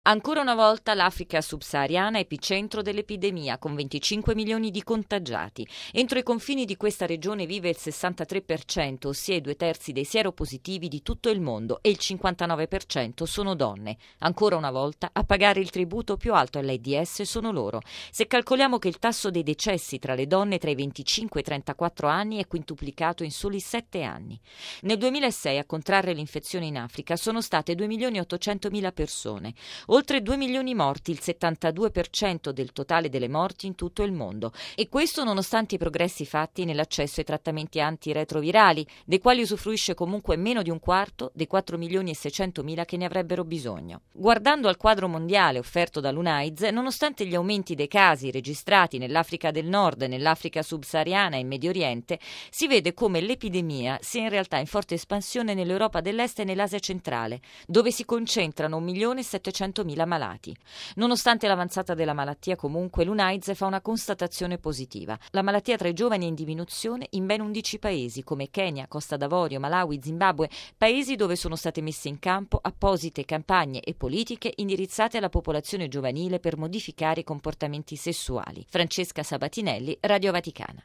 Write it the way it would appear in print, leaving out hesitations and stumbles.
Ancora una volta l'Africa subsahariana è epicentro dell'epidemia, con 25 milioni di contagiati. Entro i confini di questa regione vive il 63%, ossia i 2/3 dei sieropositivi di tutto il mondo, e il 59% sono donne. Ancora una volta a pagare il tributo più alto all'AIDS sono loro. Se calcoliamo che il tasso dei decessi tra le donne tra i 25 e i 34 anni è quintuplicato in soli 7 anni. Nel 2006 a contrarre l'infezione in Africa sono state 2.800.000 persone. Oltre 2 milioni morti, il 72% del totale delle morti in tutto il mondo. E questo nonostante i progressi fatti nell'accesso ai trattamenti antiretrovirali, dei quali usufruisce comunque meno di un quarto dei 4.600.000 che ne avrebbero bisogno. Guardando al quadro mondiale offerto dall'UNAIDS, nonostante gli aumenti dei casi registrati nell'Africa del Nord, nell'Africa subsahariana e in Medio Oriente, si vede come l'epidemia sia in realtà in forte espansione nell'Europa dell'Est e nell'Asia centrale, dove si concentrano 1.700.000 malati. Nonostante l'avanzata della malattia, comunque, l'UNAIDS fa una constatazione positiva. La malattia tra i giovani è in diminuzione in ben 11 paesi, come Kenya, Costa d'Avorio, Malawi, Zimbabwe, paesi dove sono state messe in campo apposite campagne e politiche indirizzate alla popolazione giovanile per modificare i comportamenti sessuali. Francesca Sabatinelli, Radio Vaticana.